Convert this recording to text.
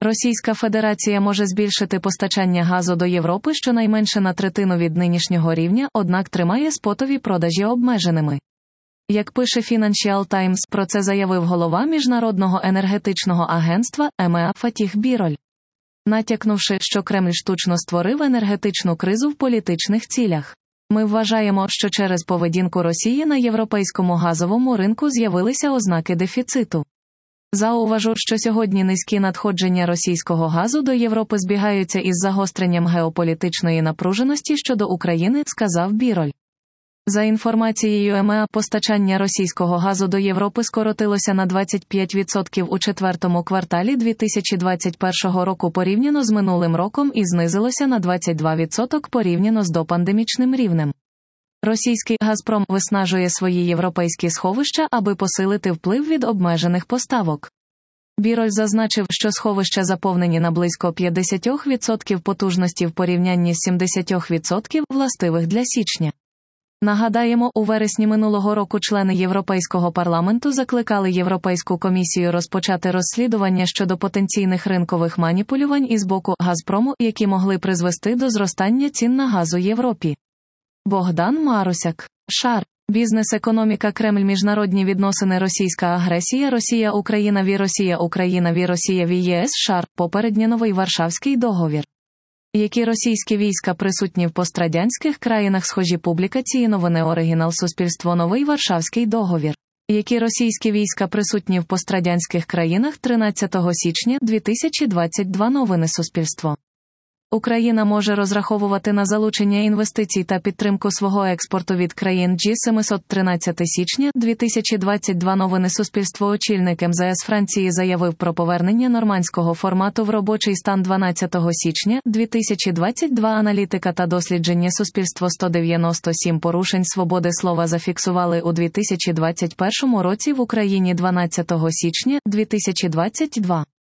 Російська Федерація може збільшити постачання газу до Європи щонайменше на третину від нинішнього рівня, однак тримає спотові продажі обмеженими. Як пише Financial Times, про це заявив голова Міжнародного енергетичного агентства ЕМЕА Фатіх Біроль, натякнувши, що Кремль штучно створив енергетичну кризу в політичних цілях. Ми вважаємо, що через поведінку Росії на європейському газовому ринку з'явилися ознаки дефіциту. Зауважу, що сьогодні низькі надходження російського газу до Європи збігаються із загостренням геополітичної напруженості щодо України, сказав Біроль. За інформацією ЕМЕА, постачання російського газу до Європи скоротилося на 25% у четвертому кварталі 2021 року порівняно з минулим роком і знизилося на 22% порівняно з допандемічним рівнем. Російський «Газпром» виснажує свої європейські сховища, аби посилити вплив від обмежених поставок. Біроль зазначив, що сховища заповнені на близько 50% потужності в порівнянні з 70% властивих для січня. Нагадаємо, у вересні минулого року члени Європейського парламенту закликали Європейську комісію розпочати розслідування щодо потенційних ринкових маніпулювань із боку «Газпрому», які могли призвести до зростання цін на газ у Європі. Богдан Марусяк. Шар. Бізнес-економіка Кремль. Міжнародні відносини. Російська агресія. Росія-Україна ві. Росія-Україна ві. Росія ві ЄС. Шар. Попередньо новий Варшавський договір. Які російські війська присутні в пострадянських країнах? Схожі публікації. Новини. Оригінал. Суспільство. Новий Варшавський договір. Які російські війська присутні в пострадянських країнах? 13 січня 2022. Новини. Суспільство. Україна може розраховувати на залучення інвестицій та підтримку свого експорту від країн G7. 13 січня 2022. Новини. Суспільство. Очільник МЗС Франції заявив про повернення нормандського формату в робочий стан 12 січня 2022. Аналітика та дослідження. Суспільство. 197 порушень свободи слова зафіксували у 2021 році в Україні. 12 січня 2022.